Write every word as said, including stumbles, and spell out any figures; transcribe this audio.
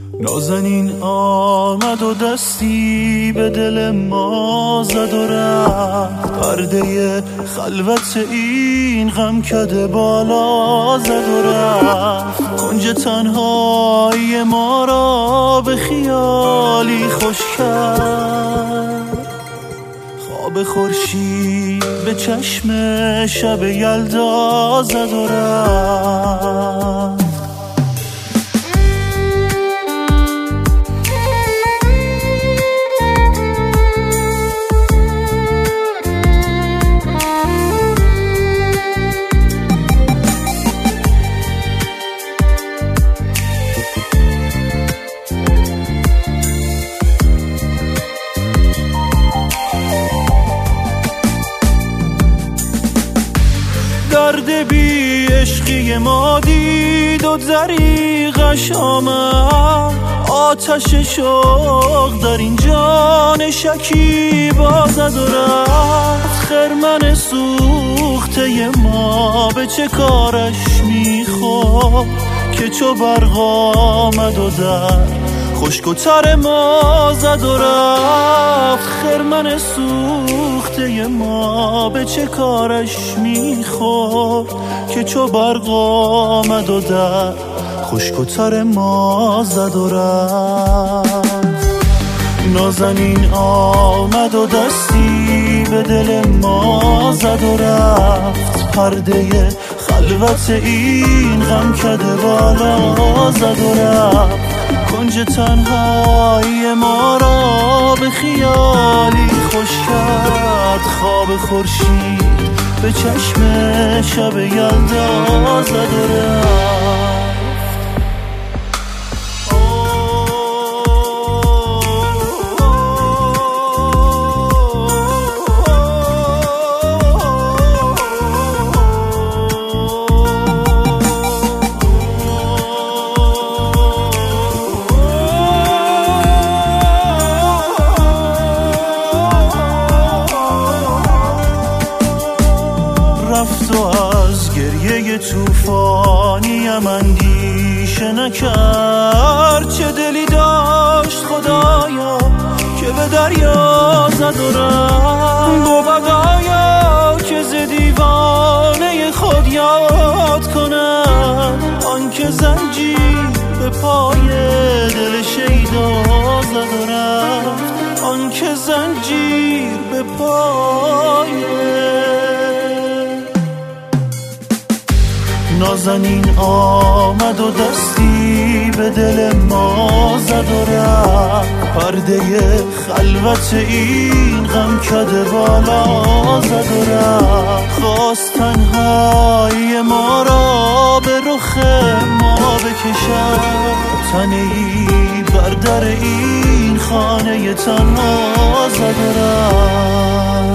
نازنین آمد و دستی به دل ما زد و رفت، پرده خلوت این غم کده بالا زد و رفت. کنج تنهایی ما را به خیالی خوش کرد، خواب خورشید به چشم شب یلدا زد و رفت. درد بی عشقی ما دید و دریغش آمد، آتش شوق در این جان شکیبا زد و رفت. خرمن سوخته ما به چه کارش میخورد که چو برق آمد و در خشک و تر ما زد و رفت. خرمن سوخته ما به چه کارش میخورد که چو برق آمد و در خشک و تر ما زد و رفت. نازنین آمد و دستی به دل ما زد و رفت، پرده خلوت این غم کده بالا زد و رفت. کنج تنهایی ما را به خیالی خوش کرد، خواب خورشید به چشم شب یلدا زد و رفت. رفت و از گریه توفانیم اندیشه نکرد، چه دلی داشت خدایا که به دریا زد و رفت. بود آیا که ز دیوانه خود یاد کند آن که زنجیر به پای دل شیدا زد و رفت، آن که زنجیر به پای. نازنین آمد و دستی به دل ما زد و رفت، پرده خلوت این غم کده بالا زد و رفت. خواست تنهایی ما را به رخ ما بکشد، تنه ای بر در این خانه تنها زد و رفت.